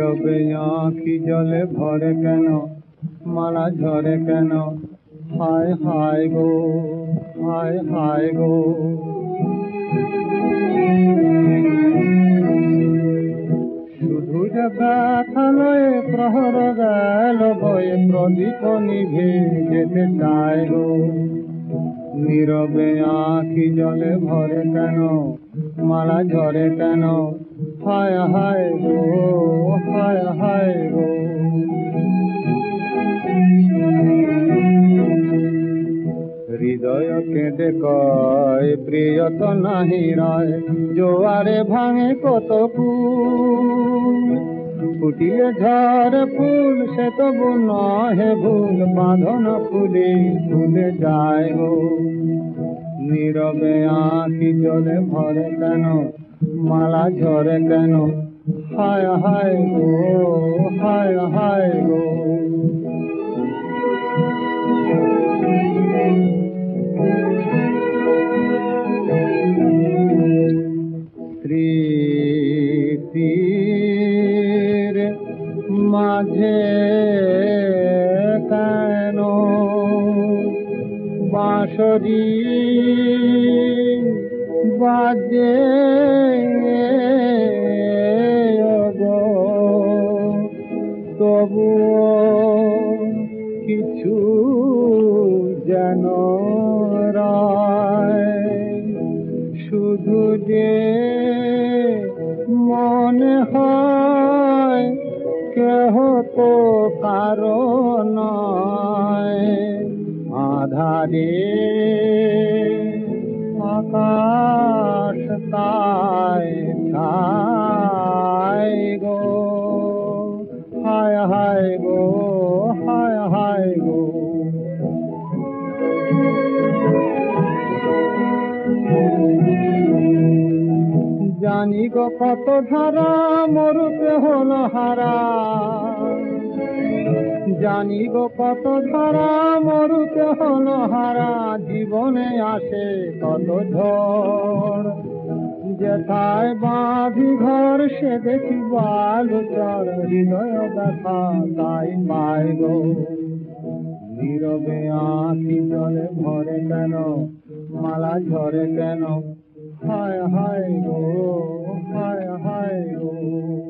নীরবে আঁখি জলে ভরে কেন, মালা ঝরে কেন, হায় হায় গো, হায় হায় গো। শুধু যে ব্যথা লয়ে প্রহর গেল বয়ে, প্রদীপ নিভে যেতে চায় গো। নীরবে আঁখি জলে ভরে কেন, মালা ঝরে কেন, হায় হায় গো, হায় হায় গো। হৃদয় কেঁদে কয় প্রিয় তো নাহি রয়, জোয়ারে ভাঙে কত কুল। ফুটিলে ঝড় ফুল সে তবু নহে ভুল, বাঁধন ফুলে ফুলে যায় গো। নীরবে আঁখি জলে ভরে কেন, মালা ঝরে কেন, হায় হায় গো, হায় হায় গো। স্মৃতির মাঝে কেন বাঁশরি বাজে গো, তবুও কিছু যেন রয়। শুধু যে মনে হয় কেহ তো কারণ নয়, আধারে আকাশ তাই ছায় গো, হায় হায় গো, হায় হায় গো। জানি গো কত ধারা মরুতে হলো হারা, জানি গো কত ধারা মরুতে হলো হারা। জীবনে আসে কত ঝড়, যেথায় বাঁধি ঘর সে দেখি বালু চর। হৃদয় ব্যথা তাই পায় গো। নীরবে আঁখি জলে ভরে কেন, মালা ঝরে কেন, হায় হায় গো, হায় হায় গো।